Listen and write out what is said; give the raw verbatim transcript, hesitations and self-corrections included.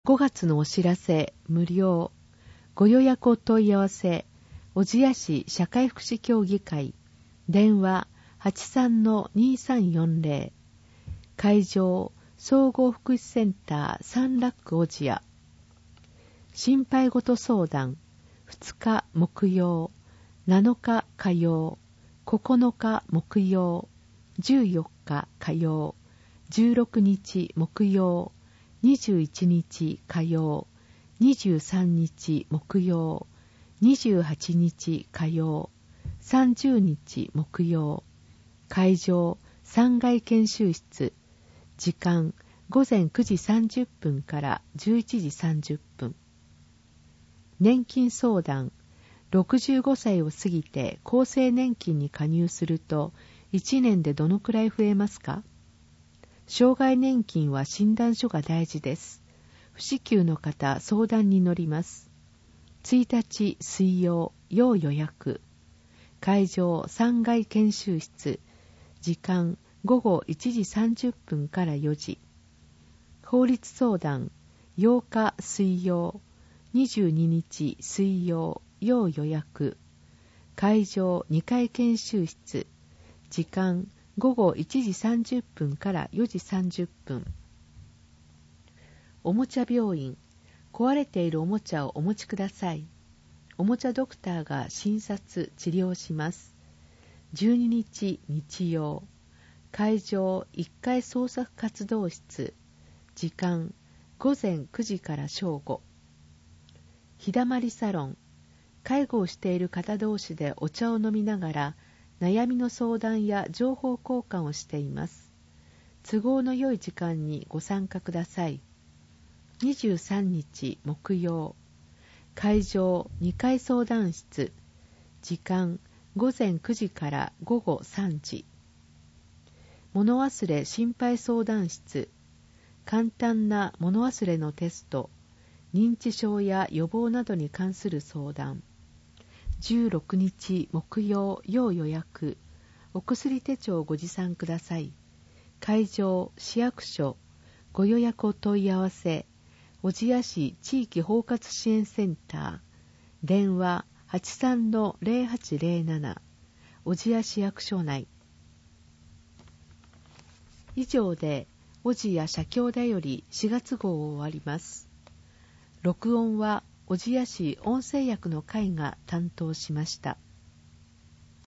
ごがつのお知らせ無料。ご予約お問い合わせ、小千谷市社会福祉協議会、電話 はちさんのにさんよんぜろ、会場総合福祉センターサンラック小千谷。心配事相談、ふつか木曜、なのか火曜、ここのか木曜、じゅうよっか火曜、じゅうろくにち木曜、にじゅういちにち火曜、にじゅうさんにち木曜、にじゅうはちにち火曜、さんじゅうにち木曜。会場さんがい研修室。時間ごぜんくじさんじゅっぷんからじゅういちじさんじゅっぷん。年金相談。ろくじゅうごさいを過ぎて厚生年金に加入するといちねんでどのくらい増えますか？障害年金は診断書が大事です。不支給の方、相談に乗ります。いちにち水曜、要予約。会場さんがい研修室。時間ごごいちじさんじゅっぷんからよじ。法律相談ようか水曜、にじゅうににち水曜、要予約。会場にかい研修室。時間ごごいちじさんじゅっぷんからよじさんじゅっぷん。おもちゃ病院。壊れているおもちゃをお持ちください。おもちゃドクターが診察治療します。じゅうににち日曜。会場いっかい創作活動室。時間ごぜんくじから正午。日だまりサロン。介護をしている方同士でお茶を飲みながら悩みの相談や情報交換をしています。都合の良い時間にご参加ください。にじゅうさんにち木曜。会場にかい相談室。時間ごぜんくじからごごさんじ。物忘れ心配相談室。簡単な物忘れのテスト、認知症や予防などに関する相談。じゅうろくにち木曜、要予約。お薬手帳をご持参ください。会場市役所。ご予約お問い合わせ、小千谷市地域包括支援センター。電話はちさんのぜろはちぜろなな。小千谷市役所内。以上で小千谷社協だよりしがつ号を終わります。録音は小千谷市音声役の会が担当しました。